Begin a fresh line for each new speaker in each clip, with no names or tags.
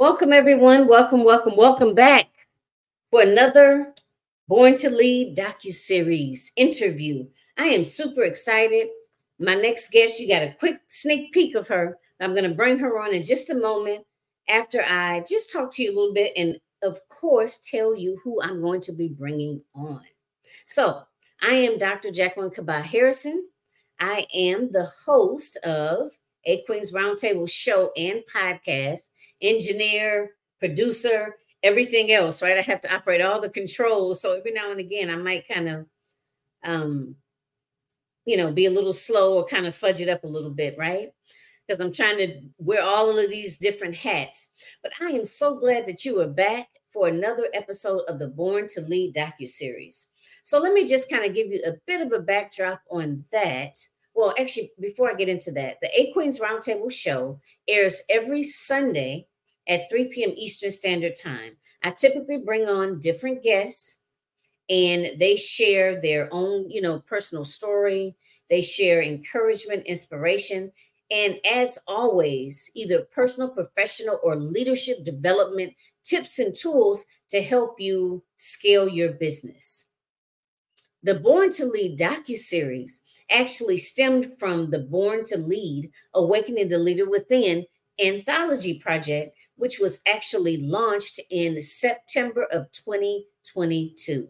Welcome, everyone. Welcome back for another Born to Lead docu-series interview. I am super excited. My next guest, you got a quick sneak peek of her. I'm going to bring her on in just a moment after I just talk to you a little bit and, of course, tell you who I'm going to be bringing on. So, I am Dr. Jacqueline Kabah Harrison. I am the host of A Queen's Roundtable show and podcast, engineer, producer, everything else, right? I have to operate all the controls. So every now and again, I might kind of, um, be a little slow or kind of fudge it up a little bit, right? Because I'm trying to wear all of these different hats. But I am so glad that you are back for another episode of the Born to Lead docu-series. So let me just kind of give you a bit of a backdrop on that. Well, actually, before I get into that, the A Queens Roundtable show airs every Sunday at 3 p.m. Eastern Standard Time. I typically bring on different guests and they share their own, personal story. They share encouragement, inspiration, and as always, either personal, professional, or leadership development tips and tools to help you scale your business. The Born to Lead docuseries actually stemmed from the Born to Lead Awakening the Leader Within anthology project, which was actually launched in September of 2022.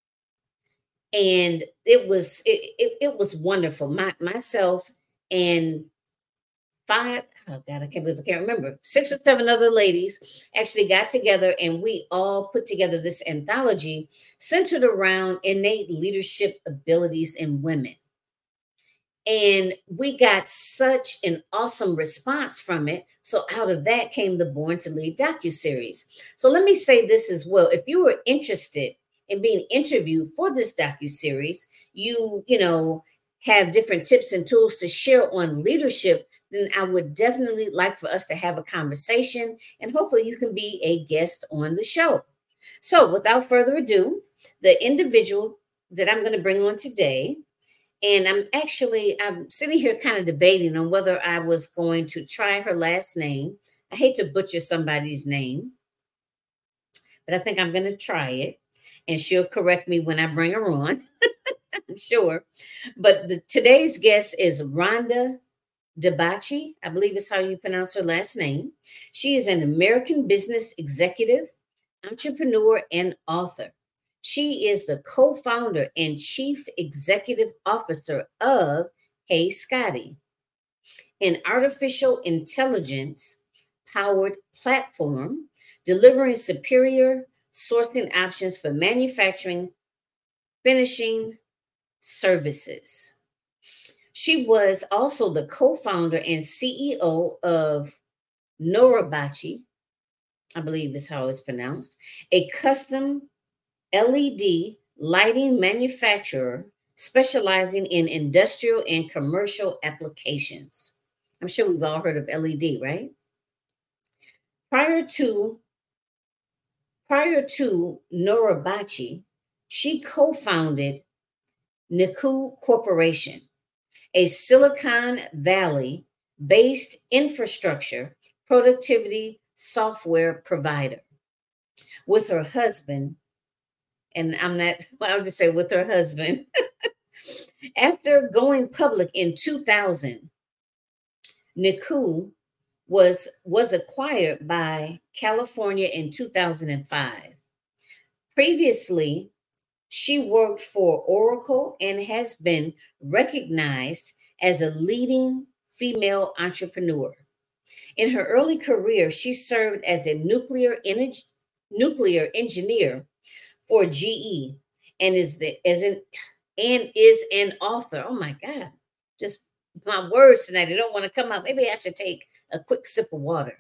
And it was wonderful. Myself and five, oh God, I can't believe I can't remember, 6 or 7 other ladies actually got together and we all put together this anthology centered around innate leadership abilities in women. And we got such an awesome response from it. So out of that came the Born to Lead docuseries. So let me say this as well. If you were interested in being interviewed for this docuseries, you have different tips and tools to share on leadership, then I would definitely like for us to have a conversation and hopefully you can be a guest on the show. So without further ado, the individual that I'm going to bring on today, and I'm sitting here kind of debating on whether I was going to try her last name. I hate to butcher somebody's name, but I think I'm going to try it. And she'll correct me when I bring her on, I'm sure. But today's guest is Rhonda Debachi, I believe is how you pronounce her last name. She is an American business executive, entrepreneur, and author. She is the co-founder and chief executive officer of Hey Scotty, an artificial intelligence powered platform delivering superior sourcing options for manufacturing, finishing services. She was also the co-founder and CEO of Norabachi, I believe is how it's pronounced, a custom LED lighting manufacturer specializing in industrial and commercial applications. I'm sure we've all heard of LED, right? Prior to Norabachi, she co-founded Niku Corporation, a Silicon Valley based infrastructure productivity software provider, with her husband. And I'll just say with her husband. After going public in 2000, Niku was acquired by California in 2005. Previously, she worked for Oracle and has been recognized as a leading female entrepreneur. In her early career, she served as a nuclear engineer for GE and is an author. Oh my God, just my words tonight, they don't want to come out. Maybe I should take a quick sip of water.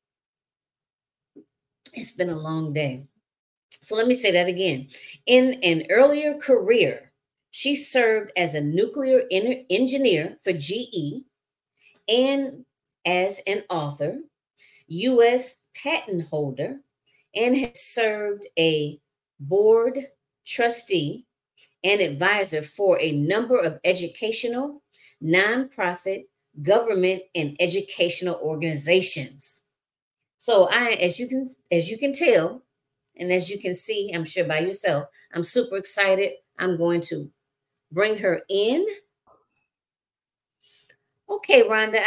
It's been a long day. So let me say that again. In an earlier career, she served as a nuclear engineer for GE and as an author, U.S. patent holder, and has served a board trustee and advisor for a number of educational, nonprofit, government, and educational organizations. So as you can tell, and as you can see, I'm sure by yourself, I'm super excited. I'm going to bring her in. Okay, Rhonda,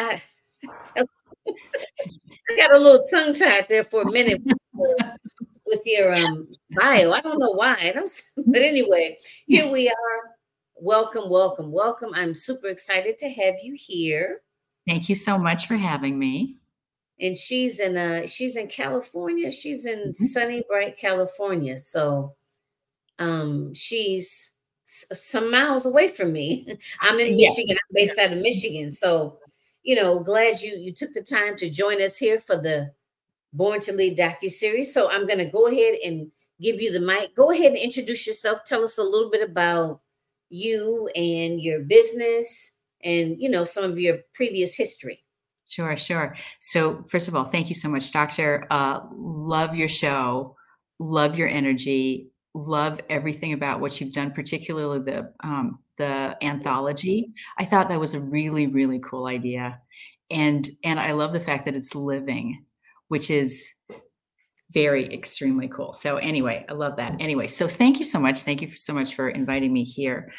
I got a little tongue tied there for a minute with your bio. I don't know why. I don't, but anyway, here we are. Welcome, welcome, welcome. I'm super excited to have you here.
Thank you so much for having me.
And she's in California. She's in
Mhm.
sunny, bright California. So she's some miles away from me. I'm in
Yes.
Michigan. I'm based out of Michigan. So, glad you took the time to join us here for the Born to Lead docuseries. So I'm going to go ahead and give you the mic. Go ahead and introduce yourself. Tell us a little bit about you and your business and, some of your previous history.
Sure, sure. So first of all, thank you so much, Doctor. Love your show, love your energy, love everything about what you've done, particularly the anthology. I thought that was a really, really cool idea. And I love the fact that it's living, which is very extremely cool. So anyway, I love that. Anyway, so thank you so much. Thank you so much for inviting me here.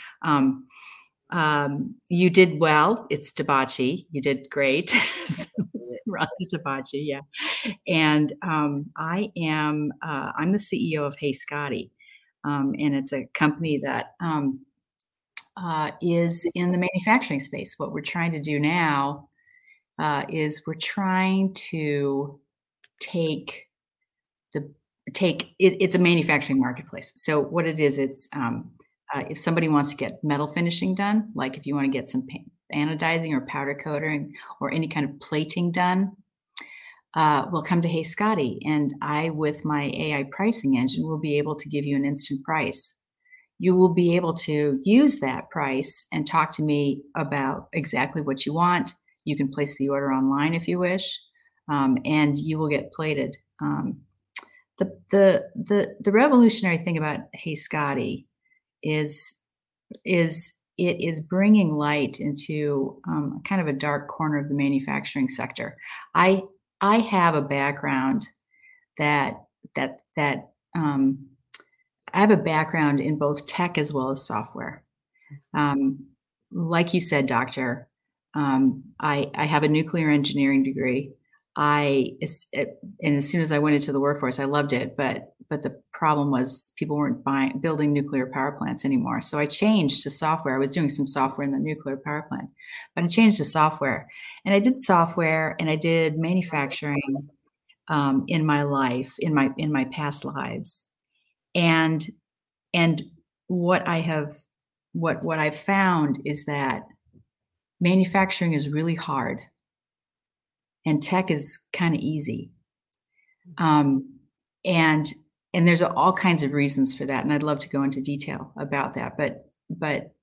You did well. It's Tabachi. You did great. So it's Rhonda Tabachi, yeah. And I'm the CEO of Hey Scotty, and it's a company that is in the manufacturing space. What we're trying to do now is we're trying to take the it's a manufacturing marketplace. So what it is, it's if somebody wants to get metal finishing done, like if you want to get some anodizing or powder coating or any kind of plating done, will come to Hey Scotty, and I, with my AI pricing engine, will be able to give you an instant price. You will be able to use that price and talk to me about exactly what you want. You can place the order online if you wish, and you will get plated. The revolutionary thing about Hey Scotty is it is bringing light into kind of a dark corner of the manufacturing sector. I I have a background that that I have a background in both tech as well as software. Um, like you said, doctor, I have a nuclear engineering degree. And as soon as I went into the workforce, I loved it. But the problem was people weren't building nuclear power plants anymore. So I changed to software. I was doing some software in the nuclear power plant, but I changed to software. And I did software and I did manufacturing in my life, in my past lives. And and what I have what I've found is that manufacturing is really hard and tech is kind of easy. Um, and and there's all kinds of reasons for that, and I'd love to go into detail about that. But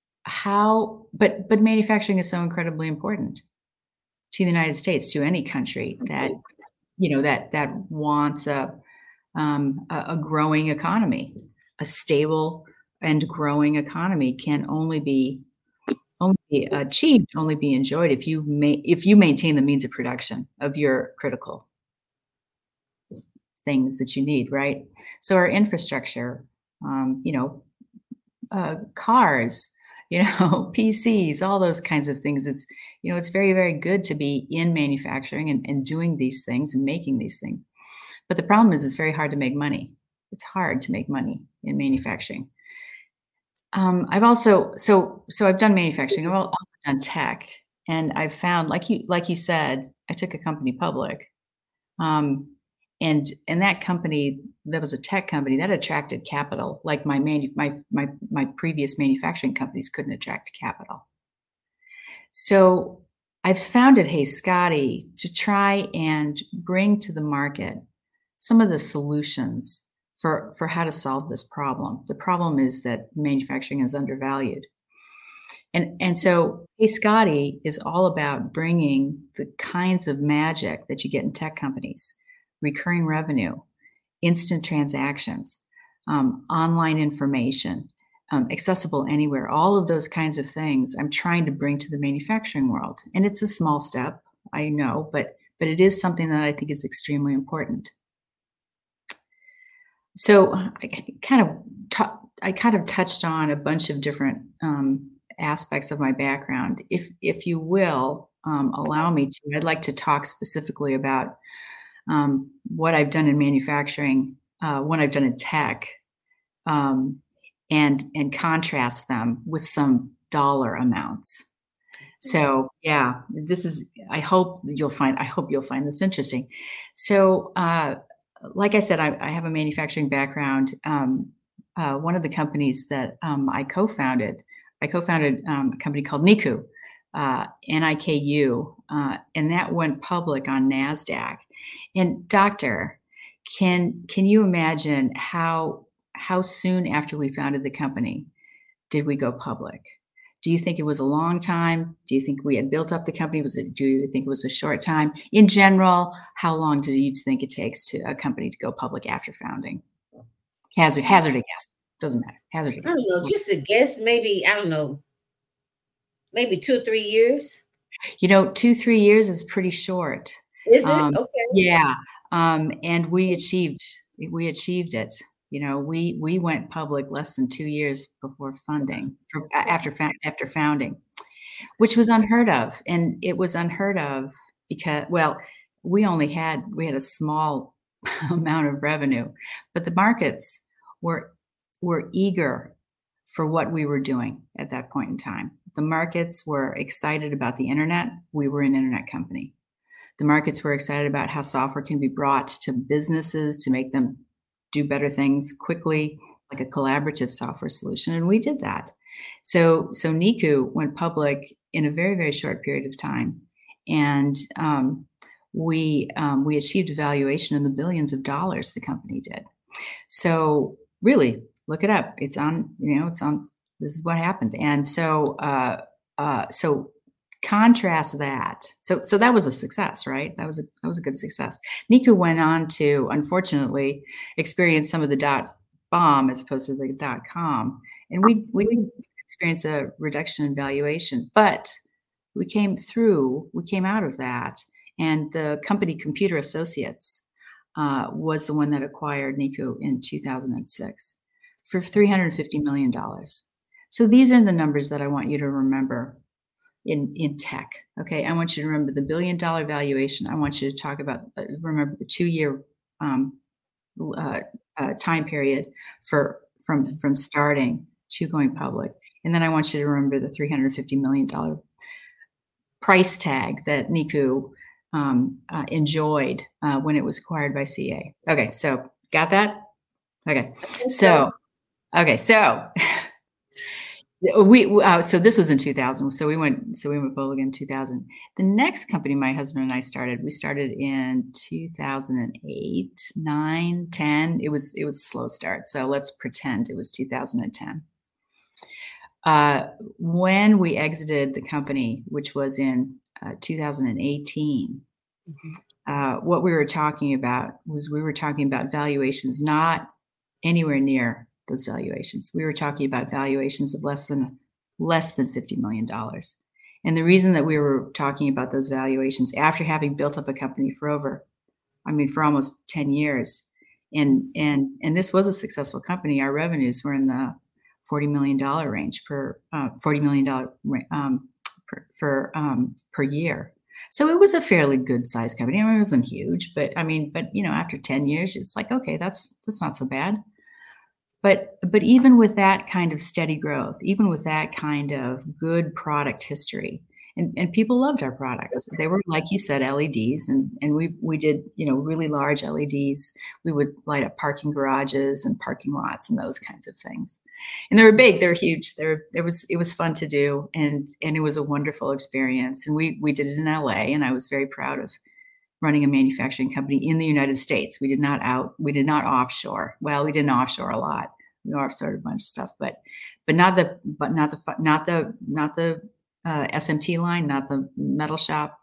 but manufacturing is so incredibly important to the United States, to any country that that wants a growing economy. A stable and growing economy can only be achieved, only be enjoyed if you maintain the means of production of your critical things that you need, right? So our infrastructure, cars, PCs, all those kinds of things. It's very, very good to be in manufacturing and doing these things and making these things. But the problem is it's very hard to make money. It's hard to make money in manufacturing. I've also so I've done manufacturing. I've also done tech, and I've found, like you said, I took a company public, um, and that company, that was a tech company that attracted capital, like my previous manufacturing companies couldn't attract capital. So I've founded Hey Scotty to try and bring to the market some of the solutions for how to solve this problem. The problem is that manufacturing is undervalued. And so Hey Scotty is all about bringing the kinds of magic that you get in tech companies, recurring revenue, instant transactions, online information, accessible anywhere, all of those kinds of things I'm trying to bring to the manufacturing world. And it's a small step, I know, but it is something that I think is extremely important. So I kind of touched on a bunch of different aspects of my background. If you will allow me to, I'd like to talk specifically about what I've done in manufacturing, what I've done in tech, um, and contrast them with some dollar amounts. So yeah, this is. I hope you'll find this interesting. So, like I said, I have a manufacturing background. One of the companies that I co-founded a company called Niku, NIKU, and that went public on Nasdaq. And doctor, can you imagine how soon after we founded the company did we go public? Do you think it was a long time? Do you think we had built up the company? Do you think it was a short time? In general, how long do you think it takes to a company to go public after founding? Hazard a guess. Doesn't matter. Hazard a
I don't
guess.
know, just a guess, maybe, I don't know, maybe 2 or 3 years?
2, 3 years is pretty short.
Is it?
Um,
Okay.
yeah, and we achieved it. We went public less than 2 years before funding, after founding, which was unheard of, and it was unheard of because, well, we had a small amount of revenue, but the markets were eager for what we were doing at that point in time. The markets were excited about the internet. We were an internet company. The markets were excited about how software can be brought to businesses to make them do better things quickly, like a collaborative software solution, and we did that. So Niku went public in a very, very short period of time, and we achieved a valuation in the billions of dollars. The company did. So really, look it up. It's on. It's on. This is what happened, and so contrast that. So that was a success, right? That was a good success. Niku went on to, unfortunately, experience some of the dot bomb as opposed to the dot com, and we didn't experience a reduction in valuation, but we came through. We came out of that, and the company Computer Associates was the one that acquired Niku in 2006 for $350 million. So these are the numbers that I want you to remember in tech. Okay, I want you to remember the $1 billion valuation. I want you to remember the 2-year time period from starting to going public, and then I want you to remember the $350 million price tag that Niku enjoyed when it was acquired by CA. Okay, so got that? Okay, so so this was in 2000. So we went public in 2000. The next company my husband and I started, we started in 2008, 9, 10. It was a slow start. So let's pretend it was 2010. When we exited the company, which was in 2018, what we were talking about valuations not anywhere near those valuations. We were talking about valuations of less than $50 million. And the reason that we were talking about those valuations after having built up a company for almost 10 years, and this was a successful company. Our revenues were in the $40 million range per year. So it was a fairly good sized company. It wasn't huge, but after 10 years, it's like, okay, that's not so bad. But even with that kind of steady growth, even with that kind of good product history, and people loved our products. They were, like you said, LEDs, and we did really large LEDs. We would light up parking garages and parking lots and those kinds of things. And they were big, they were huge. It was fun to do, and it was a wonderful experience. And we did it in LA, and I was very proud of running a manufacturing company in the United States. We did not offshore. Well, we didn't offshore a lot. We offshored a bunch of stuff, but not the SMT line, not the metal shop.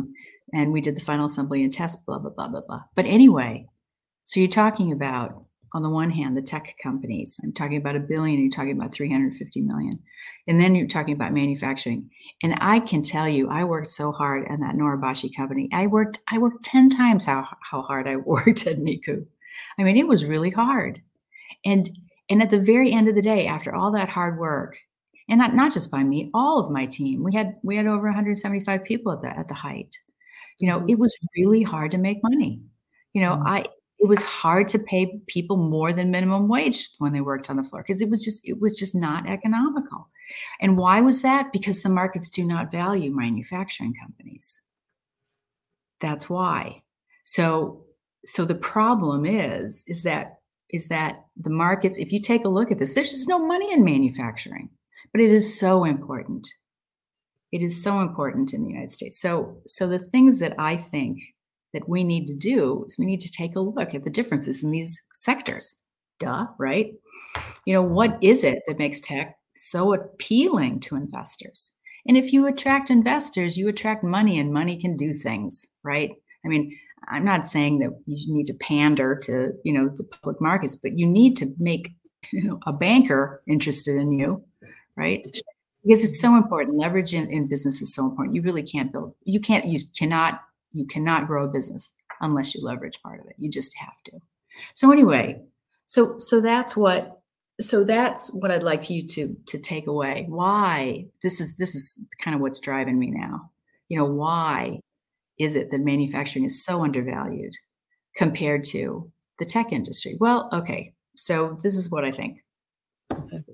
And we did the final assembly and test, blah, blah, blah, blah, blah. But anyway, so you're talking about on the one hand, the tech companies. I'm talking about $1 billion, you're talking about 350 million. And then you're talking about manufacturing. And I can tell you, I worked so hard at that Norabashi company. I worked 10 times how hard I worked at Niku. I mean, it was really hard. And at the very end of the day, after all that hard work, and not just by me, all of my team, we had over 175 people at the height. It was really hard to make money. It was hard to pay people more than minimum wage when they worked on the floor because it was just not economical. And why was that? Because the markets do not value manufacturing companies. That's why. So the problem is that the markets, if you take a look at this, there's just no money in manufacturing, but it is so important. It is so important in the United States. So the things that I think that we need to do is we need to take a look at the differences in these sectors. Duh, right? What is it that makes tech so appealing to investors? And if you attract investors, you attract money, and money can do things, right? I mean, I'm not saying that you need to pander to, the public markets, but you need to make, a banker interested in you, right? Because it's so important. Leverage in business is so important. You really can't you cannot grow a business unless you leverage part of it. You just have to. So anyway, so that's what I'd like you to take away. Why this is kind of what's driving me now. Why is it that manufacturing is so undervalued compared to the tech industry? Well, okay. So this is what I think.
Okay.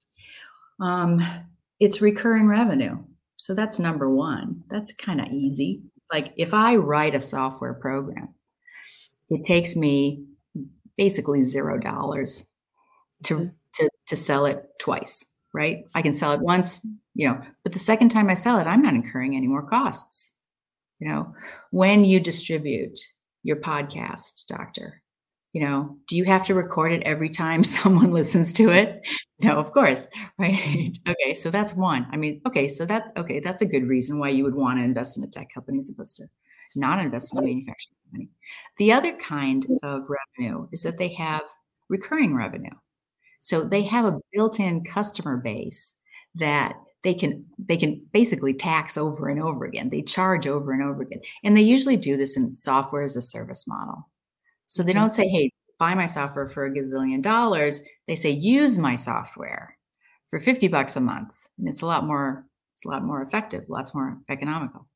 It's recurring revenue. So that's number one. That's kind of easy. It's like if I write a software program, it takes me basically $0 to sell it twice, right? I can sell it once, but the second time I sell it, I'm not incurring any more costs. When you distribute your podcast, doctor, do you have to record it every time someone listens to it? No, of course, right? Okay, so that's one. I mean, that's a good reason why you would want to invest in a tech company as opposed to not invest in a manufacturing company. The other kind of revenue is that they have recurring revenue. So they have a built-in customer base that they can basically tax over and over again. They charge over and over again. And they usually do this in software as a service model. So they don't say, hey, buy my software for $1 gazillion. They say, use my software for $50 a month. And it's a lot more effective, lots more economical.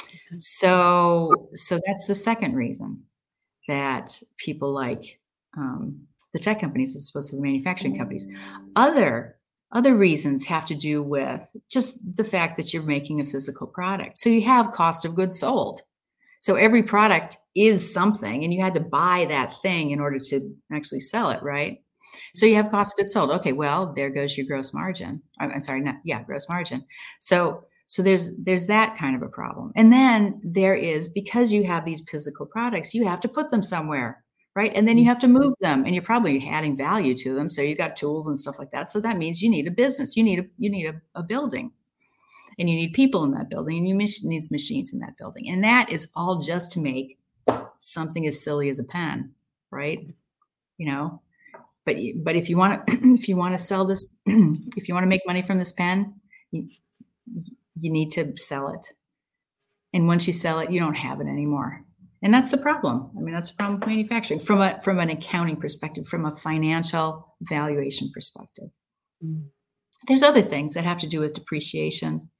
So that's the second reason that people like the tech companies as opposed to the manufacturing companies. Other reasons have to do with just the fact that you're making a physical product. So you have cost of goods sold. So every product is something, and you had to buy that thing in order to actually sell it, right? So you have cost of goods sold. Okay, well, there goes your gross margin. Gross margin. So there's that kind of a problem. And then there is, because you have these physical products, you have to put them somewhere, right? And then you have to move them, and you're probably adding value to them. So you got tools and stuff like that. So that means you need a business. You need a building. And you need people in that building, and you need machines in that building. And that is all just to make something as silly as a pen, right? But if you want to sell this, if you want to make money from this pen, you need to sell it. And once you sell it, you don't have it anymore. And that's the problem. I mean, that's the problem with manufacturing from an accounting perspective, from a financial valuation perspective. There's other things that have to do with depreciation.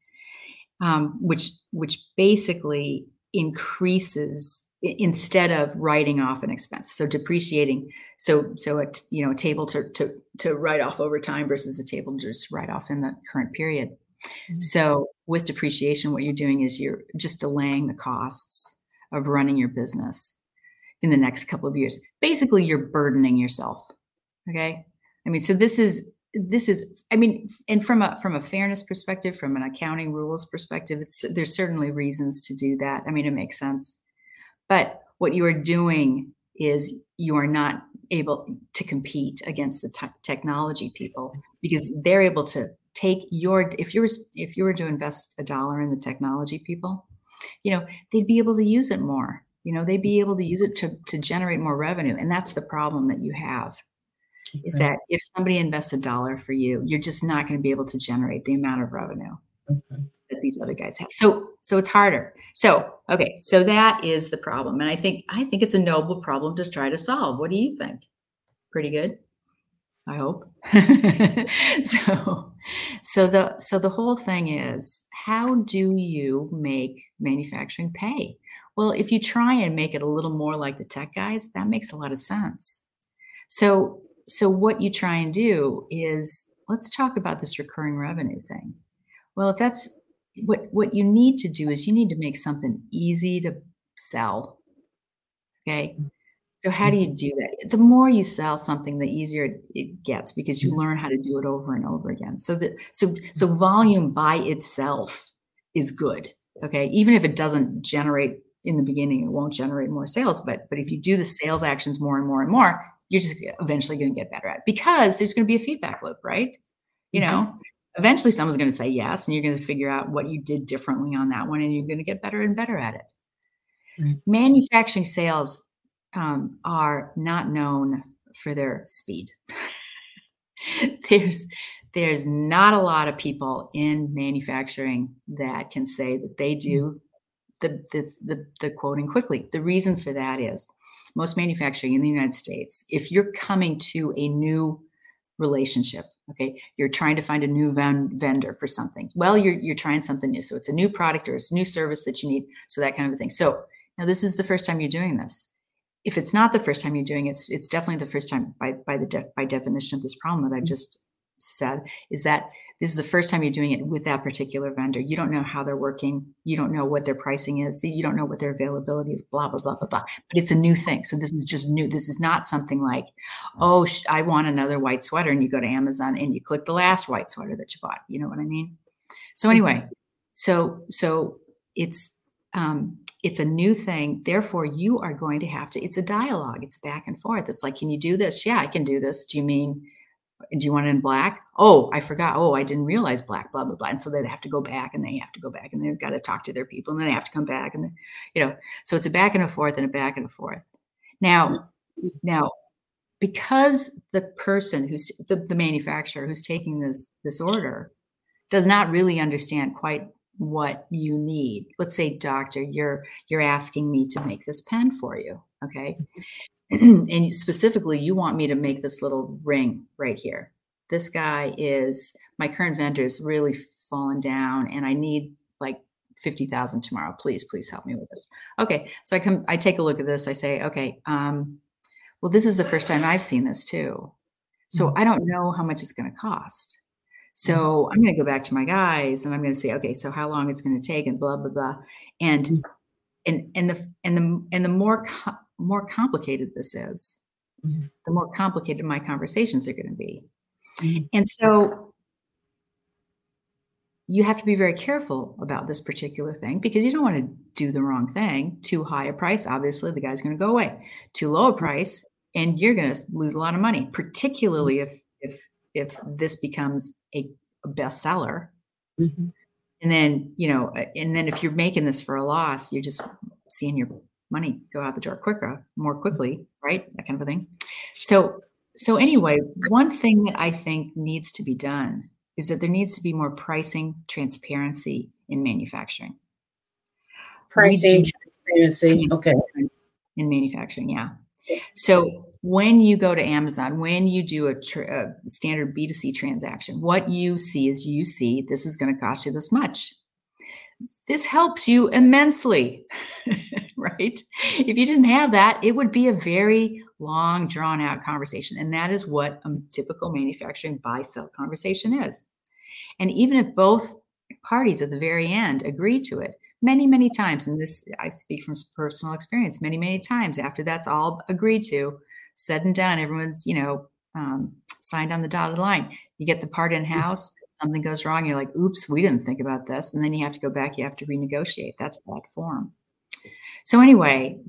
Which basically increases instead of writing off an expense. So depreciating, so a table to write off over time versus a table to just write off in the current period. Mm-hmm. So with depreciation, what you're doing is you're just delaying the costs of running your business in the next couple of years. Basically, you're burdening yourself. Okay. I mean, so this is, I mean, and from a fairness perspective, from an accounting rules perspective, there's certainly reasons to do that. I mean, it makes sense. But what you are doing is you are not able to compete against the technology people, because they're able to take if you were to invest $1 in the technology people, they'd be able to use it more. They'd be able to use it to generate more revenue. And that's the problem that you have. is
Okay.
that if somebody invests $1 for you, you're just not going to be able to generate the amount of revenue
Okay.
that these other guys have. So it's harder. So, okay, so that is the problem. And I think it's a noble problem to try to solve. What do you think? Pretty good, I hope. So so the whole thing is, how do you make manufacturing pay? Well, if you try and make it a little more like the tech guys, that makes a lot of sense. So what you try and do is, let's talk about this recurring revenue thing. Well, if that's what you need to do is you need to make something easy to sell, okay? So how do
Mhm.
you do that? The more you sell something, the easier it gets because you learn how to do it over and over again. So volume by itself is good, okay? Even if it doesn't generate in the beginning, it won't generate more sales, but if you do the sales actions more and more and more, you're just eventually gonna get better at it because there's gonna be a feedback loop, right? You
Mhm.
know, eventually someone's gonna say yes, and you're gonna figure out what you did differently on that one, and you're gonna get better and better at it.
Right.
Manufacturing sales, are not known for their speed. There's there's not a lot of people in manufacturing that can say that they do the quoting quickly. The reason for that is most manufacturing in the United States, if you're coming to a new relationship, okay, you're trying to find a new vendor for something. Well, you're trying something new. So it's a new product or it's a new service that you need. So that kind of a thing. So now this is the first time you're doing this. If it's not the first time you're doing it, it's definitely the first time by definition of this problem that I've just said, is that this is the first time you're doing it with that particular vendor. You don't know how they're working. You don't know what their pricing is. You don't know what their availability is, blah, blah, blah, blah, blah. But it's a new thing. So this is just new. This is not something like, oh, I want another white sweater. And you go to Amazon and you click the last white sweater that you bought. You know what I mean? So
Mhm.
anyway, so it's a new thing. Therefore, you are going to have to, it's a dialogue. It's back and forth. It's like, can you do this? Yeah, I can do this. Do you want it in black? Oh, I forgot. Oh, I didn't realize black, blah, blah, blah. And so they have to go back and they have to go back and they've got to talk to their people and then they have to come back and then, so it's a back and a forth and a back and a forth. Now, because the person who's the manufacturer who's taking this order does not really understand quite what you need. Let's say, doctor, you're asking me to make this pen for you, okay? And specifically, you want me to make this little ring right here. This guy is my current vendor is really fallen down, and I need like 50,000 tomorrow. Please help me with this. Okay, so I take a look at this. I say, okay, well, this is the first time I've seen this too, so
Mhm.
I don't know how much it's going to cost.
Mhm.
So I'm going to go back to my guys and I'm going to say, okay, so how long it's going to take and blah, blah, blah. And,
Mhm.
and the more complicated this is,
Mhm.
the more complicated my conversations are going to be.
Mhm.
And so you have to be very careful about this particular thing because you don't want to do the wrong thing. Too high a price, obviously, the guy's going to go away. Too low a price, and you're going to lose a lot of money, particularly if this becomes a bestseller.
Mhm.
And then, and then if you're making this for a loss, you're just seeing your money go out the door more quickly, right? That kind of a thing. So, so anyway, one thing that I think needs to be done is that there needs to be more pricing transparency in manufacturing. We
Pricing,
do
transparency. Okay.
transparency in manufacturing, yeah. So when you go to Amazon, when you do a standard B2C transaction, what you see is this is going to cost you this much. This helps you immensely, right? If you didn't have that, it would be a very long, drawn out conversation. And that is what a typical manufacturing buy sell conversation is. And even if both parties at the very end agree to it, many, many times, and this I speak from personal experience, many, many times after that's all agreed to, said and done, everyone's, signed on the dotted line. You get the part in house, something goes wrong, you're like, oops, we didn't think about this. And then you have to go back, you have to renegotiate. That's bad form. So anyway,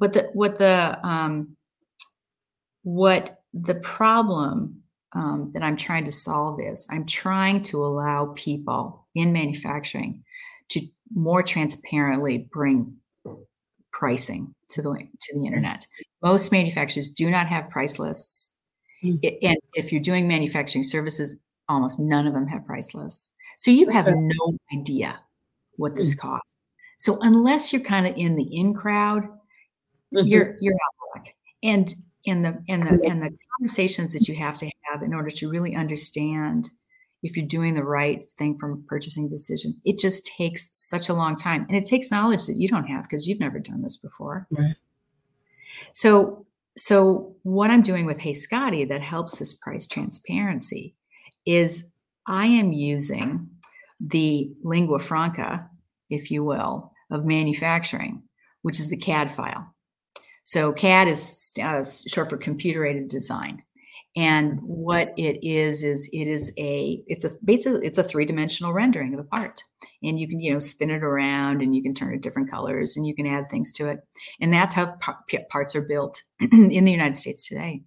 what the problem that I'm trying to solve is I'm trying to allow people in manufacturing to more transparently bring pricing to the internet. Most manufacturers do not have price lists. And if you're doing manufacturing services, almost none of them have price lists. So you have no idea what this costs. So unless you're kind of in the in crowd, you're out of luck. And the conversations that you have to have in order to really understand if you're doing the right thing from a purchasing decision, it just takes such a long time. And it takes knowledge that you don't have because you've never done this before.
Right.
So what I'm doing with Hey Scotty that helps this price transparency is I am using the lingua franca, if you will, of manufacturing, which is the CAD file. So CAD is short for computer-aided design. And what it is it's a three-dimensional rendering of a part. And you can, spin it around and you can turn it different colors and you can add things to it. And that's how parts are built in the United States today.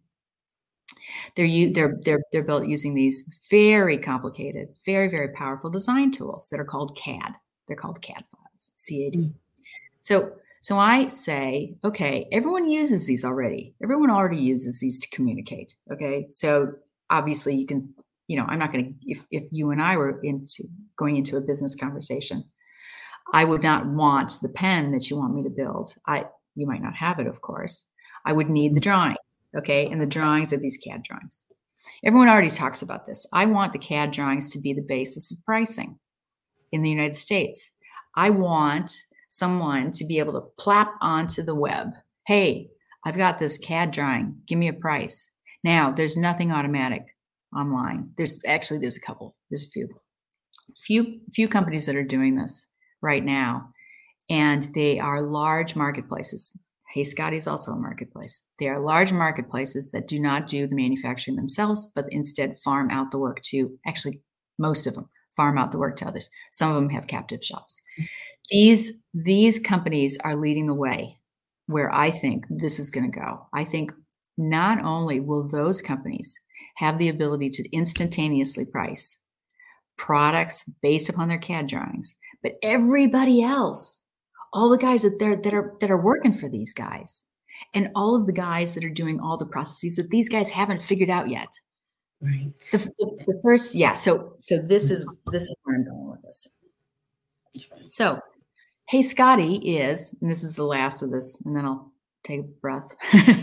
They're built using these very complicated, very, very powerful design tools that are called CAD. They're called CAD files, CAD. So I say, okay, everyone uses these already. Everyone already uses these to communicate. Okay. So obviously you can, I'm not going to, if you and I were going into a business conversation, I would not want the pen that you want me to build. You might not have it, of course. I would need the drawings. Okay. And the drawings are these CAD drawings. Everyone already talks about this. I want the CAD drawings to be the basis of pricing in the United States. I want someone to be able to plap onto the web. Hey, I've got this CAD drawing. Give me a price. Now, there's nothing automatic online. There's a couple. There's a few companies that are doing this right now, and they are large marketplaces. Hey Scotty is also a marketplace. They are large marketplaces that do not do the manufacturing themselves, but instead farm out the work to, actually, most of them farm out the work to others. Some of them have captive shops. These companies are leading the way where I think this is going to go. I think not only will those companies have the ability to instantaneously price products based upon their CAD drawings, but everybody else, all the guys that are working for these guys, and all of the guys that are doing all the processes that these guys haven't figured out yet.
Right.
The first, yeah. So this is where I'm going with this. So, Hey Scotty is, and this is the last of this, and then I'll take a breath.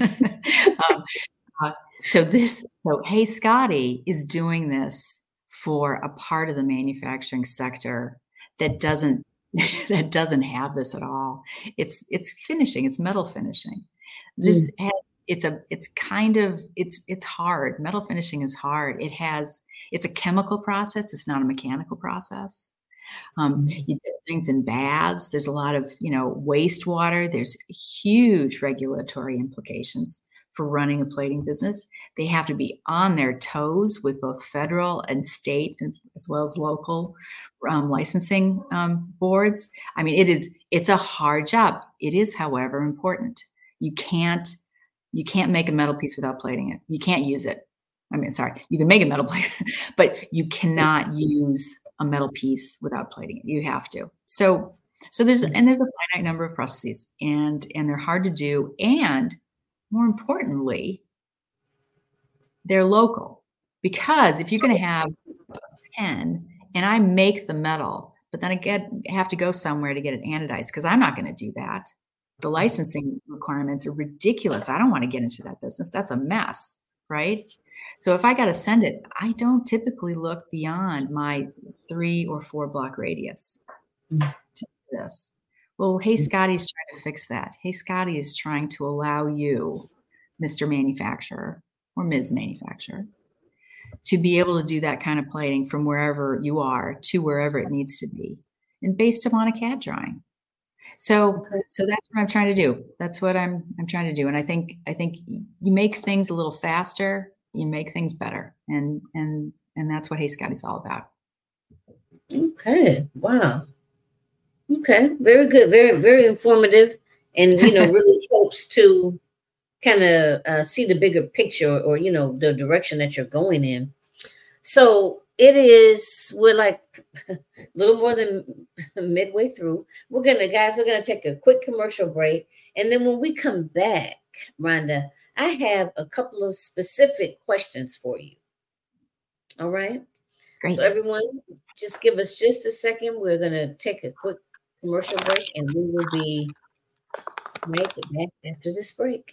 So Hey Scotty is doing this for a part of the manufacturing sector that doesn't have this at all. It's finishing. It's metal finishing. This it's hard. Metal finishing is hard. It's a chemical process. It's not a mechanical process. You do things in baths. There's a lot of, wastewater. There's huge regulatory implications for running a plating business. They have to be on their toes with both federal and state, as well as local licensing boards. I mean, it's a hard job. It is, however, important. You can't make a metal piece without plating it. You can't use it. I mean, sorry, you can make a metal plate, but you cannot use a metal piece without plating it. You have to. So there's a finite number of processes, and they're hard to do. And more importantly, they're local, because if you're going to have a pen and I make the metal, but then I have to go somewhere to get it anodized, because I'm not going to do that. The licensing requirements are ridiculous. I don't want to get into that business. That's a mess, right? So if I got to send it, I don't typically look beyond my 3 or 4 block radius to do this. Well, Hey Scotty is trying to fix that. Hey Scotty is trying to allow you, Mr. Manufacturer or Ms. Manufacturer, to be able to do that kind of plating from wherever you are to wherever it needs to be, and based upon a CAD drawing. So that's what I'm trying to do. That's what I'm trying to do. And I think you make things a little faster, you make things better. And that's what Hey Scotty's all about.
Okay. Wow. Okay. Very good. Very, very informative, and, really helps to kind of see the bigger picture, or, the direction that you're going in. So we're like a little more than midway through. We're going to take a quick commercial break. And then when we come back, Rhonda, I have a couple of specific questions for you. All right. So
Great.
everyone, just give us just a second. We're going to take a quick commercial break and we will be right back after this break.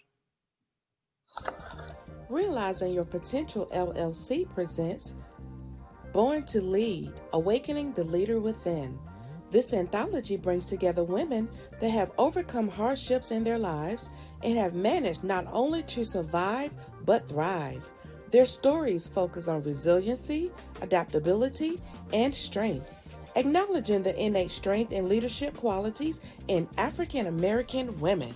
Realizing Your Potential LLC presents Born to Lead, Awakening the Leader Within. This anthology brings together women that have overcome hardships in their lives and have managed not only to survive, but thrive. Their stories focus on resiliency, adaptability, and strength, acknowledging the innate strength and leadership qualities in African American women.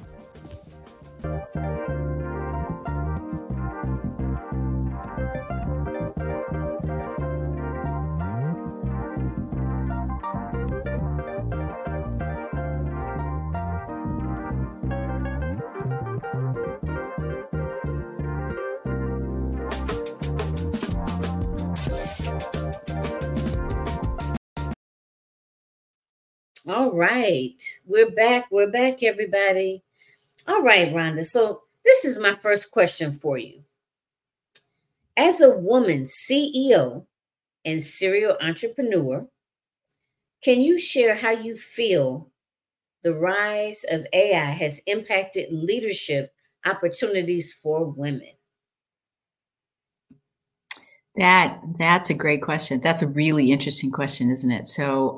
All right. We're back. We're back, everybody. All right, Rhonda. So this is my first question for you. As a woman CEO and serial entrepreneur, can you share how you feel the rise of AI has impacted leadership opportunities for women?
That's a great question. That's a really interesting question, isn't it? So,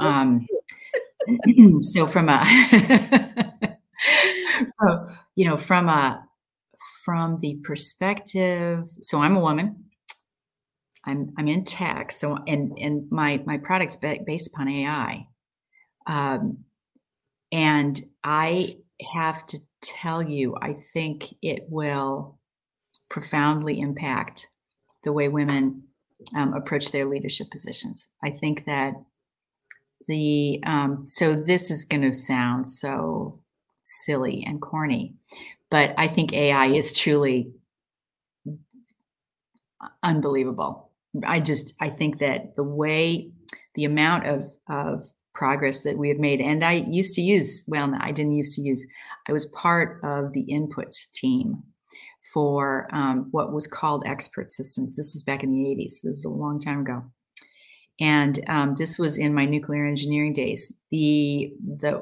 so from a, so, from the perspective, so I'm a woman. I'm in tech. So, and my product's based upon AI. And I have to tell you, I think it will profoundly impact the way women approach their leadership positions. I think that so this is going to sound so silly and corny, but I think AI is truly unbelievable. I think that the amount of progress that we have made, and I was part of the input team for what was called Expert Systems. This was back in the 80s. This is a long time ago. And this was in my nuclear engineering days. There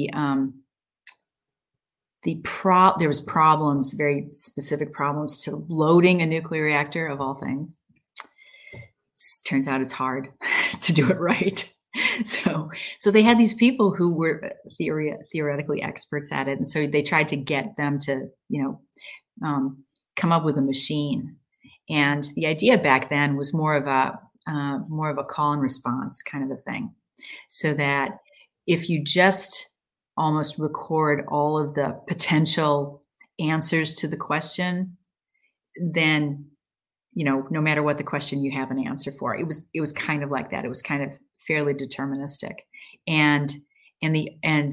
was problems, very specific problems to loading a nuclear reactor, of all things. Turns out it's hard to do it right. So they had these people who were theoretically experts at it, and so they tried to get them to, come up with a machine. And the idea back then was more of a call and response kind of a thing, so that if you just almost record all of the potential answers to the question, then, no matter what the question, you have an answer for. It was kind of like that. It was kind of fairly deterministic, and the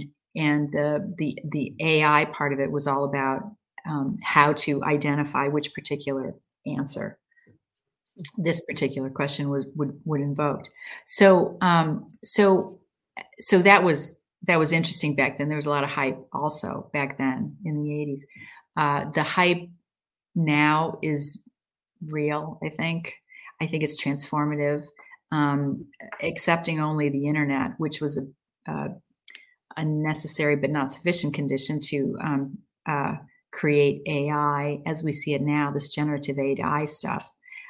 AI part of it was all about how to identify which particular answer this particular question would invoke. So that was interesting back then. There was a lot of hype also back then in the 80s. The hype now is real, I think. I think it's transformative, accepting only the internet, which was a necessary but not sufficient condition to create AI as we see it now, this generative AI stuff.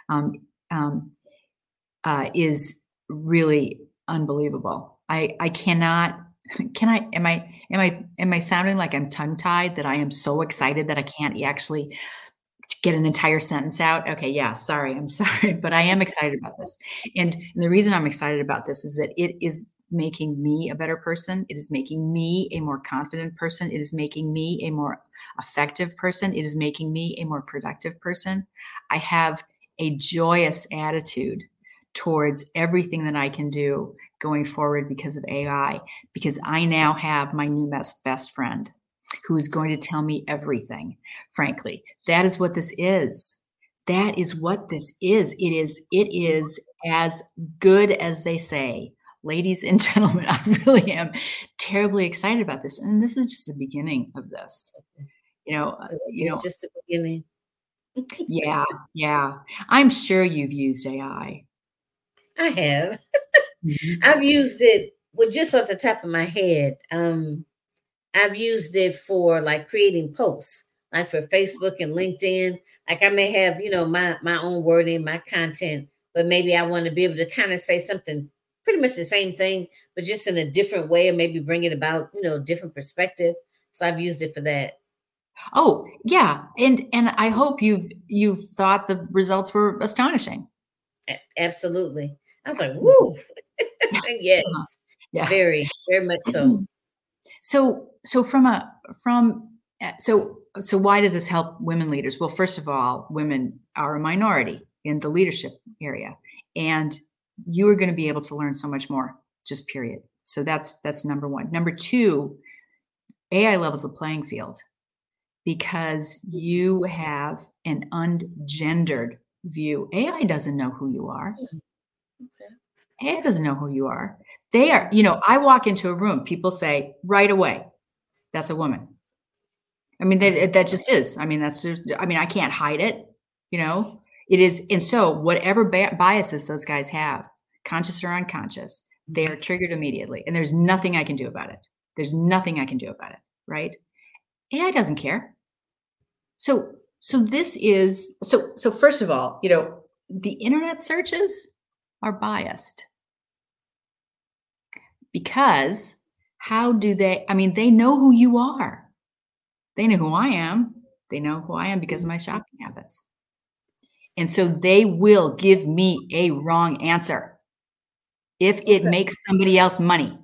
Is really unbelievable. I cannot. Am I sounding like I'm tongue-tied, that I am so excited that I can't actually get an entire sentence out? Okay, yeah, sorry, I'm sorry, but I am excited about this. And the reason I'm excited about this is that it is making me a better person. It is making me a more confident person. It is making me a more effective person. It is making me a more productive person. I have a joyous attitude towards everything that I can do going forward because of AI, because I now have my new best friend who is going to tell me everything. Frankly, that is what this is. That is what this is. It is as good as they say. Ladies and gentlemen, I really am terribly excited about this. And this is just the beginning of this.
It's just the beginning.
Yeah, yeah. I'm sure you've used AI.
I have.
Mhm.
I've used it, well, just off the top of my head. I've used it for like creating posts, like for Facebook and LinkedIn. Like I may have, my own wording, my content, but maybe I want to be able to kind of say something pretty much the same thing, but just in a different way, or maybe bring it about, different perspective. So I've used it for that.
Oh, yeah, and I hope you've thought the results were astonishing.
Absolutely. I was like,
Mhm.
woo. Yes,
Yeah.
very, very much so.
So so why does this help women leaders? Well, first of all, women are a minority in the leadership area, and you are going to be able to learn so much more, just period. So that's number one. Number two, AI levels the playing field because you have an ungendered view. AI doesn't know who you are.
Hmm, okay.
AI doesn't know who you are. They are, I walk into a room, people say right away, that's a woman. I mean, that just is. I mean, that's just, I mean, I can't hide it, you know? It is, and so whatever biases those guys have, conscious or unconscious, they are triggered immediately, and there's nothing I can do about it. There's nothing I can do about it, right? AI doesn't care. So this is so first of all, the internet searches are biased because how do they, I mean, they know who you are. They know who I am. They know who I am because of my shopping habits. And so they will give me a wrong answer if it
Okay.
makes somebody else money.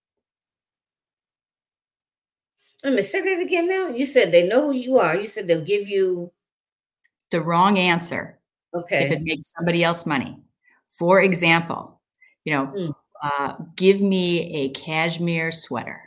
Let me say that again now. You said they know who you are. You said they'll give you,
The wrong answer if it
okay.
makes somebody else money. For example,
Hmm,
give me a cashmere sweater.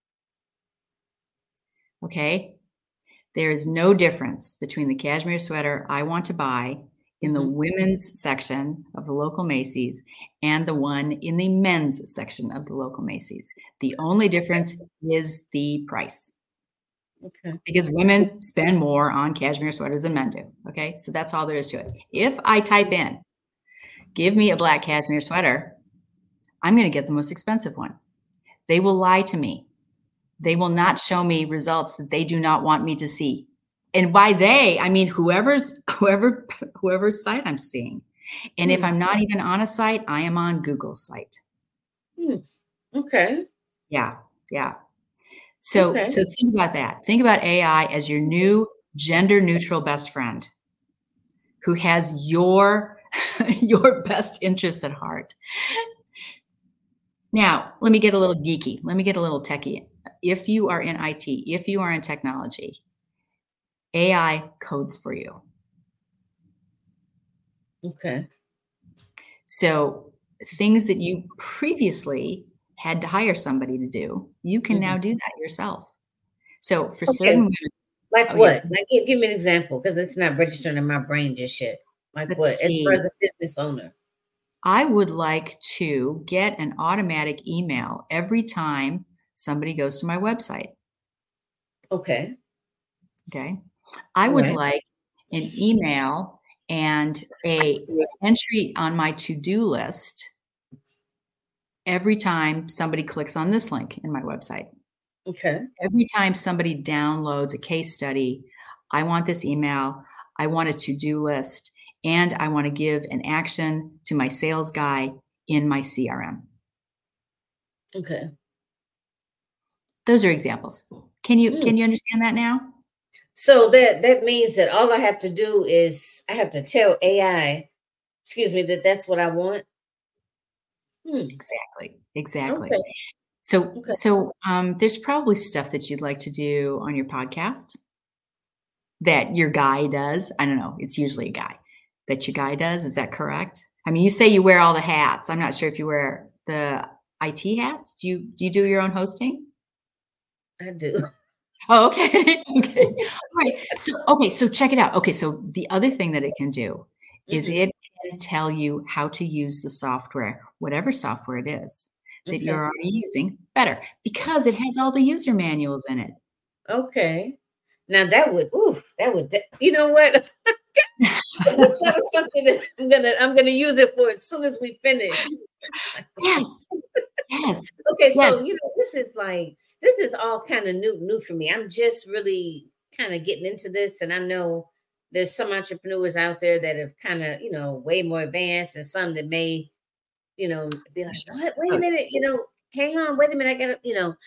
Okay. There is no difference between the cashmere sweater I want to buy in the
mhm.
women's section of the local Macy's and the one in the men's section of the local Macy's. The only difference is the price
Okay.
because women spend more on cashmere sweaters than men do. Okay. So that's all there is to it. If I type in, give me a black cashmere sweater, I'm going to get the most expensive one. They will lie to me. They will not show me results that they do not want me to see. And by they, I mean whoever's site I'm seeing. And if
Hmm,
I'm not even on a site, I am on Google's site.
hmm. Okay.
Yeah, yeah. So
Okay.
so think about that. Think about AI as your new gender neutral best friend who has your your best interests at heart. Now, let me get a little geeky. Let me get a little techie. If you are in IT, if you are in technology, AI codes for you.
Okay.
So things that you previously had to hire somebody to do, you can
Mhm.
now do that yourself. So for certain
Okay.
women,
Like
oh yeah,
what? Like give me an example because it's not registering in my brain just yet. Like
let's
what? As far as
see.
a business owner.
I would like to get an automatic email every time somebody goes to my website.
Okay.
Okay. I
All
would
right.
like an email and a entry on my to-do list every time somebody clicks on this link in my website.
Okay.
Every time somebody downloads a case study, I want this email, I want a to-do list, and I want to give an action to my sales guy in my CRM.
Okay.
Those are examples. Can you
Mm.
can you understand that now?
So that means that all I have to do is I have to tell AI, excuse me, that that's what I want. Hmm.
Exactly. Exactly.
Okay. Okay.
There's probably stuff that you'd like to do on your podcast that your guy does. I don't know. It's usually a guy that your guy does. Is that correct? I mean, you say you wear all the hats. I'm not sure if you wear the IT hats. Do you do your own hosting?
I do.
Oh, okay. Okay. All right. So check it out. Okay, so the other thing that it can do is
Hmm.
it can tell you how to use the software, whatever software it is that you're
Okay.
already using better because it has all the user manuals in it.
Okay. Now that would, ooh, that would, you know what? That was something that I'm gonna use it for as soon as we finish.
Yes. Yes.
Okay, so
Yes.
this is all kind of new for me. I'm just really kind of getting into this, and I know there's some entrepreneurs out there that have kind of, way more advanced, and some that may, be like,
Sure.
what? Wait a minute, hang on, wait a minute, I gotta,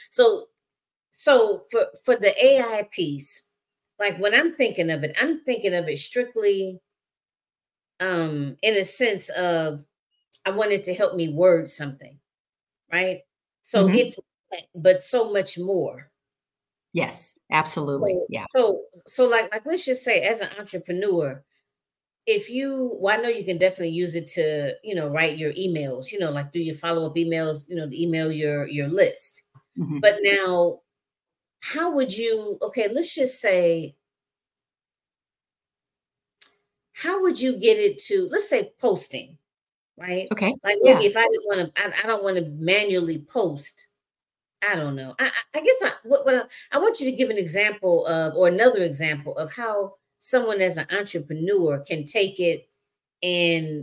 So for the AI piece, like when I'm thinking of it strictly in a sense of I wanted to help me word something, right? So
Mhm.
it's but so much more.
Yes, absolutely.
So
Yeah.
so let's just say as an entrepreneur, if I know you can definitely use it to, write your emails, like do your follow-up emails, to email your list.
Mhm.
But now how would you okay, let's just say how would you get it to, let's say, posting, right?
Okay.
Like maybe
Yeah.
if I didn't want to, I don't want to manually post. I don't know. I guess I want you to give an example of, or another example of how someone as an entrepreneur can take it and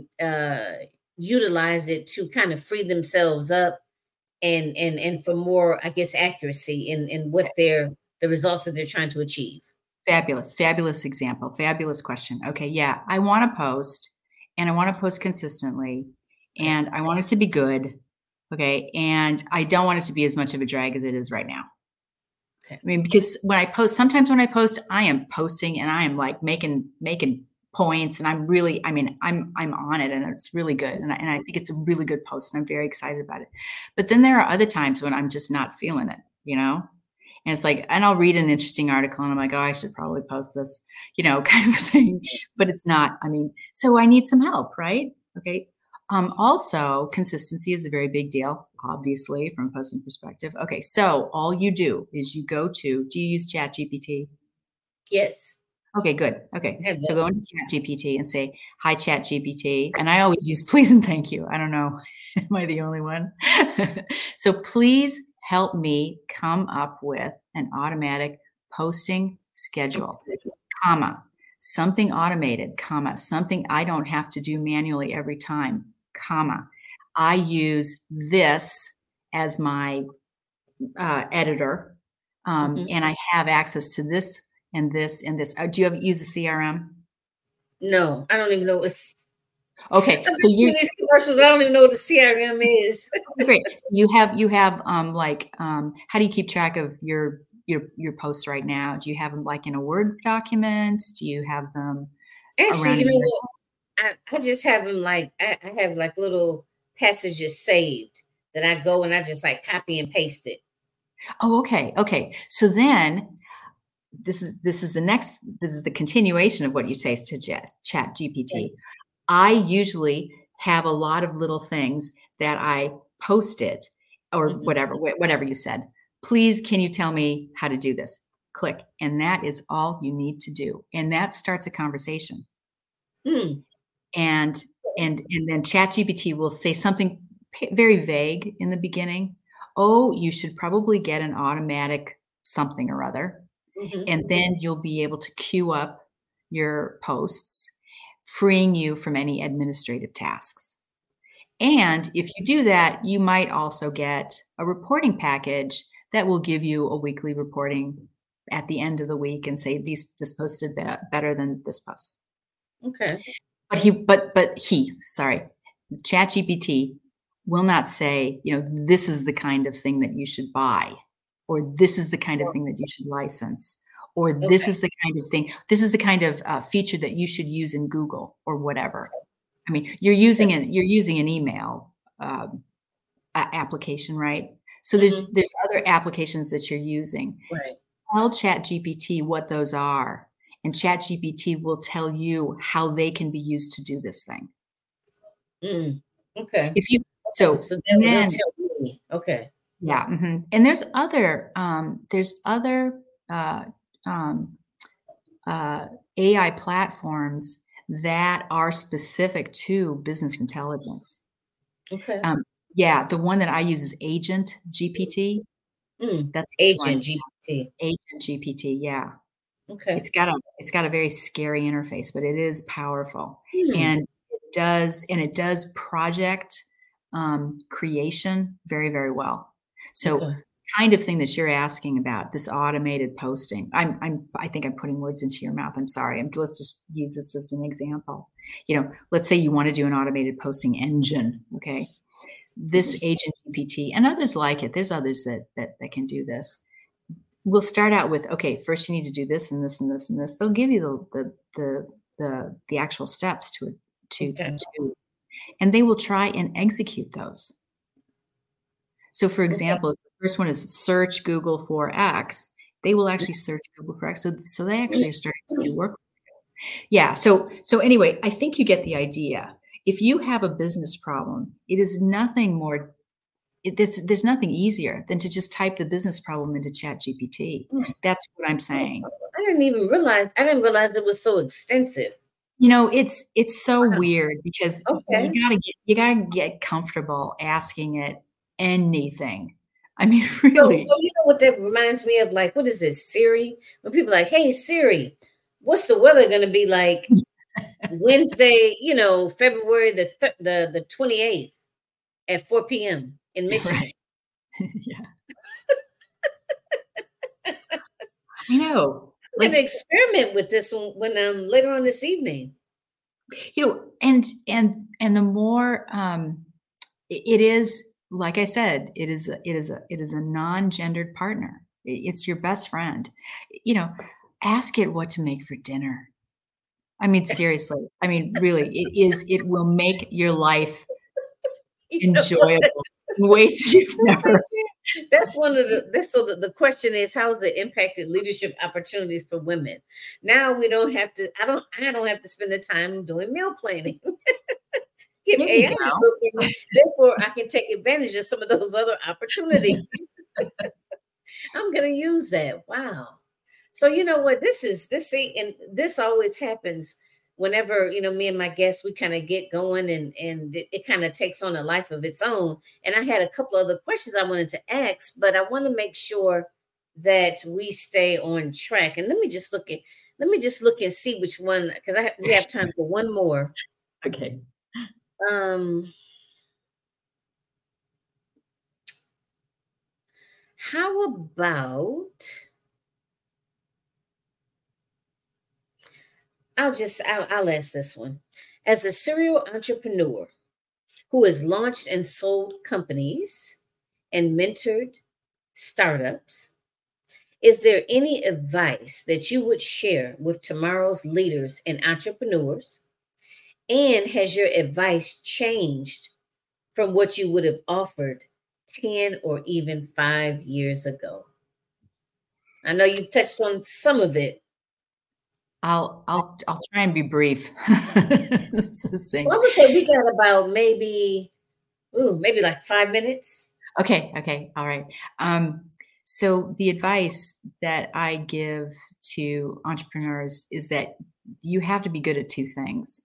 utilize it to kind of free themselves up and for more, I guess, accuracy in what the results that they're trying to achieve.
Fabulous, fabulous example, fabulous question. Okay, yeah, I wanna post, and I wanna post consistently,
Okay.
and I want it to be good, okay, and I don't want it to be as much of a drag as it is right now.
Okay.
I mean, because sometimes when I post, I am posting and I am, like, making points, and I'm on it, and it's really good, and I think it's a really good post, and I'm very excited about it. But then there are other times when I'm just not feeling it, you know? And it's like and I'll read an interesting article, and I'm like, "Oh, I should probably post this," kind of a thing, but it's not so I need some help, right? Okay. Also, consistency is a very big deal, obviously, from a posting perspective. Okay, so all you do is you do you use ChatGPT?
Yes.
Okay, good. Okay,
I have
so
that.
go into ChatGPT and say, "Hi, ChatGPT," and I always use please and thank you. I don't know, am I the only one? So please help me come up with an automatic posting schedule, comma, something automated, comma, something I don't have to do manually every time, comma. I use this as my editor,
Mhm.
and I have access to this and this and this. Do you ever use a CRM?
No, I don't even know what's
Okay,
I've
so
been
you
seeing these commercials, but I don't even know what the CRM is.
okay, great. So how do you keep track of your posts right now? Do you have them like in a Word document? Do you have them
Actually,
around
you
in
know
your
what? I just have them like I have like little passages saved that I go and I just like copy and paste it.
Oh, okay, okay. So then this is the continuation of what you say to Chat
Okay.
GPT. I usually have a lot of little things that I posted or
Mhm.
whatever you said. Please, can you tell me how to do this? Click. And that is all you need to do. And that starts a conversation.
Mm.
And and then ChatGPT will say something very vague in the beginning. Oh, you should probably get an automatic something or other.
Mhm.
And then you'll be able to queue up your posts, freeing you from any administrative tasks. And if you do that, you might also get a reporting package that will give you a weekly reporting at the end of the week and say this post did better than this post.
Okay.
Sorry, ChatGPT will not say, this is the kind of thing that you should buy, or this is the kind of
Well,
thing that you should license, or this
okay.
is the kind of thing, this is the kind of feature that you should use in Google or whatever. I mean,
Okay.
you're using an email application, right? So
Mhm.
there's other applications that you're using.
Right.
Tell ChatGPT what those are, and ChatGPT will tell you how they can be used to do this thing.
Mm. Okay.
If you
Okay.
so
So
and
they'll
then
tell me. Okay.
yeah, mhm, and there's other, uh, um, uh, AI platforms that are specific to business intelligence.
Okay.
Um, yeah, the one that I use is Agent GPT.
Mm.
That's a good
Agent
one.
GPT.
Agent GPT, yeah.
Okay.
It's got a very scary interface, but it is powerful.
Hmm.
And it does project creation very, very well. So
Okay.
kind of thing that you're asking about, this automated posting. I think I'm putting words into your mouth. I'm sorry. Let's just use this as an example. Let's say you want to do an automated posting engine. Okay. This Agent GPT and others like it. There's others that can do this. We'll start out with, okay, first you need to do this and this and this and this. They'll give you the actual steps
Okay.
and they will try and execute those. So for example, if the first one is search Google for X, they will actually search Google for X. So they actually are starting to do work. Yeah. So anyway, I think you get the idea. If you have a business problem, it is nothing more. There's nothing easier than to just type the business problem into ChatGPT. That's what I'm saying.
I didn't realize it was so extensive.
It's so weird because
Okay.
you gotta get comfortable asking it anything. I mean, really.
So you know what that reminds me of? Like, what is this, Siri? When people are like, hey Siri, what's the weather gonna be like Wednesday, February the 28th at 4 p.m. in Michigan?
Right. Yeah. I know.
I'm gonna experiment with this one when later on this evening.
And the more it is, like I said, it is a non-gendered partner. It's your best friend. Ask it what to make for dinner. I mean, seriously. I mean, really, it will make your life enjoyable in ways you've never.
That's one of the question is, how has it impacted leadership opportunities for women? Now we don't have to, I don't have to spend the time doing meal planning. Get AI to cook for me. Therefore, I can take advantage of some of those other opportunities. I'm gonna use that. Wow. So you know what? And this always happens whenever me and my guests, we kind of get going and it kind of takes on a life of its own. And I had a couple other questions I wanted to ask, but I want to make sure that we stay on track. And let me just look and see which one, because we have time for one more.
Okay.
How about I'll ask this one. As a serial entrepreneur who has launched and sold companies and mentored startups, is there any advice that you would share with tomorrow's leaders and entrepreneurs? And has your advice changed from what you would have offered 10 or even 5 years ago? I know you touched on some of it.
I'll try and be brief.
Well, I would say we got about maybe like 5 minutes.
Okay. All right. So the advice that I give to entrepreneurs is that you have to be good at two things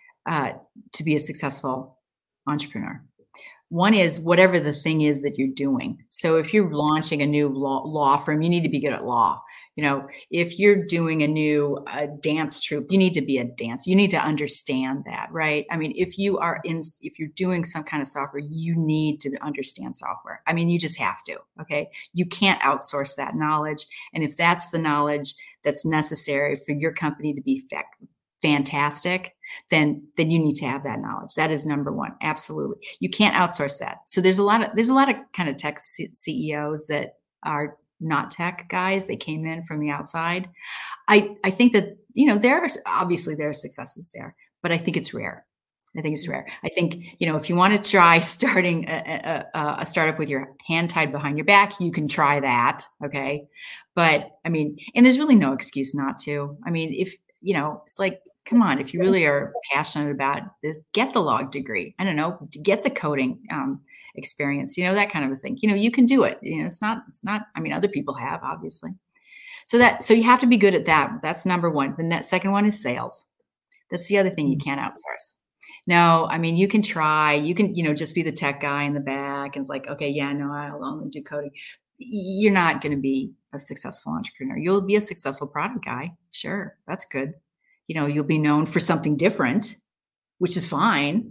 to be a successful entrepreneur. One is whatever the thing is that you're doing. So if you're launching a new law firm, you need to be good at law. If you're doing a new dance troupe, you need to be a dance. You need to understand that, right? I mean, if you're doing some kind of software, you need to understand software. I mean, you just have to, okay? You can't outsource that knowledge. And if that's the knowledge that's necessary for your company to be fantastic, then you need to have that knowledge. That is number one. Absolutely. You can't outsource that. So there's a lot of kind of tech CEOs that are not tech guys. They came in from the outside. I think that, there are successes there, but I think it's rare. I think if you want to try starting a startup with your hand tied behind your back, you can try that. Okay. But I mean, and there's really no excuse not to. I mean, if, it's like, come on, if you really are passionate about this, get the log degree. I don't know, get the coding experience, that kind of a thing. You can do it. It's not, I mean, other people have, obviously. So you have to be good at that. That's number one. The second one is sales. That's the other thing you can't outsource. No, I mean, you can just be the tech guy in the back. And it's like, okay, yeah, no, I'll only do coding. You're not going to be a successful entrepreneur. You'll be a successful product guy. Sure. That's good. You'll be known for something different, which is fine,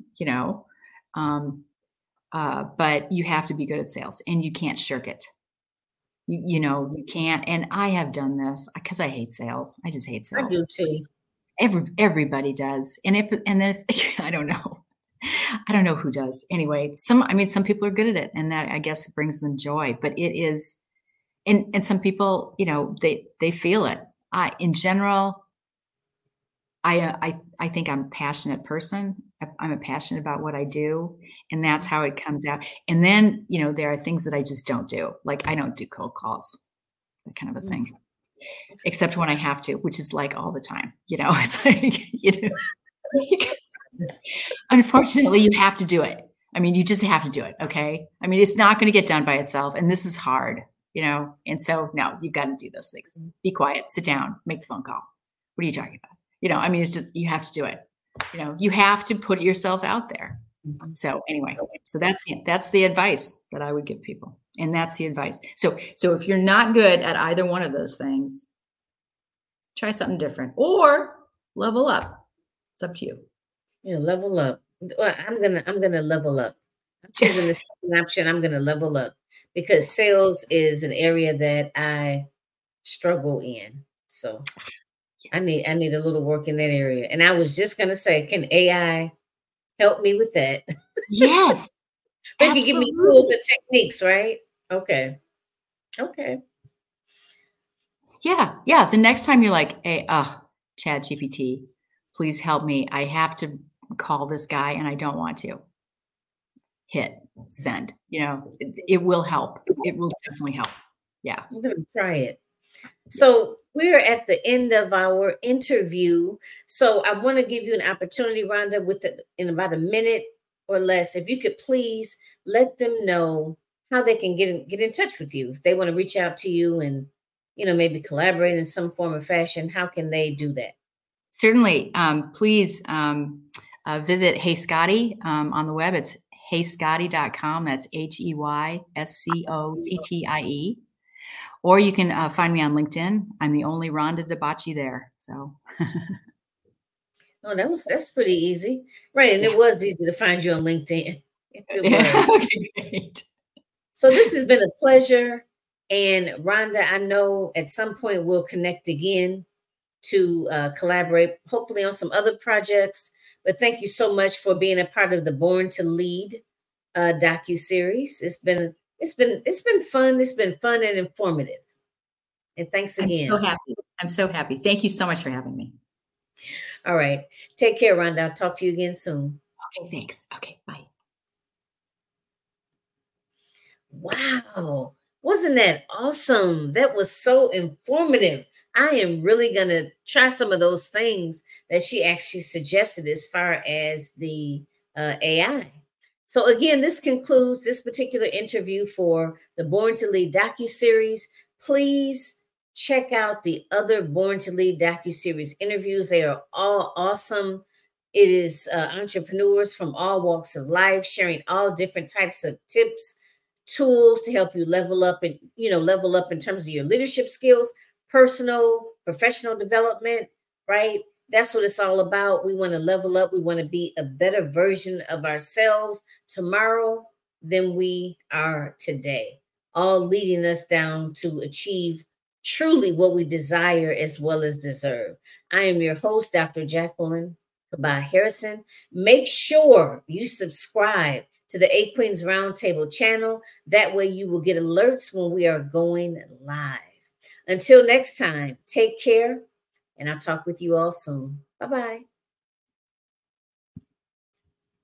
but you have to be good at sales and you can't shirk it. You can't. And I have done this because I hate sales. I just hate sales.
I do too.
Everybody does. And then I don't know. I don't know who does. Anyway, some people are good at it, and that, I guess, brings them joy. But it is, and some people, they feel it. In general, I think I'm a passionate person. I'm passionate about what I do, and that's how it comes out. And then, there are things that I just don't do. Like I don't do cold calls, that kind of a thing, except when I have to, which is like all the time. It's like, unfortunately, you have to do it. I mean, you just have to do it. Okay. I mean, it's not going to get done by itself. And this is hard, and so no, you've got to do those things. Be quiet, sit down, make the phone call. What are you talking about? I mean, it's just, you have to do it. You have to put yourself out there. So anyway, so that's the advice that I would give people. And that's the advice. So if you're not good at either one of those things, try something different or level up. It's up to you.
Yeah, level up. Well, I'm gonna level up. I'm choosing the second option. I'm gonna level up because sales is an area that I struggle in. So I need a little work in that area. And I was just gonna say, can AI help me with that?
Yes.
They can give me tools and techniques, right? Okay.
Yeah. The next time you're like, hey, ChatGPT, please help me. I have to call this guy and I don't want to. Hit send. It will help. It will definitely help. Yeah.
I'm going to try it. So we're at the end of our interview. So I want to give you an opportunity, Rhonda, in about a minute or less, if you could please let them know how they can get in touch with you. If they want to reach out to you and, maybe collaborate in some form or fashion, how can they do that?
Certainly. Please visit Hey Scottie on the web. It's heyscottie.com. That's HEYSCOTTIE. Or you can find me on LinkedIn. I'm the only Rhonda DeBacci there. So.
Oh, that's pretty easy. Right. And it was easy to find you on LinkedIn. It was.
Okay, great.
So this has been a pleasure. And Rhonda, I know at some point we'll connect again to collaborate, hopefully on some other projects. But thank you so much for being a part of the Born to Lead docuseries. It's been fun. It's been fun and informative. And thanks again.
I'm so happy. Thank you so much for having me.
All right. Take care, Rhonda. I'll talk to you again soon.
Okay, thanks. Okay, bye.
Wow. Wasn't that awesome? That was so informative. I am really going to try some of those things that she actually suggested as far as the AI. So again, this concludes this particular interview for the Born to Lead docuseries. Please check out the other Born to Lead docuseries interviews. They are all awesome. It is entrepreneurs from all walks of life sharing all different types of tips, tools to help you level up in terms of your leadership skills, personal, professional development, right? That's what it's all about. We want to level up. We want to be a better version of ourselves tomorrow than we are today, all leading us down to achieve truly what we desire as well as deserve. I am your host, Dr. Jacqueline Kabah Harrison. Make sure you subscribe to the A Queens Roundtable channel. That way you will get alerts when we are going live. Until next time, take care, and I'll talk with you all soon. Bye-bye.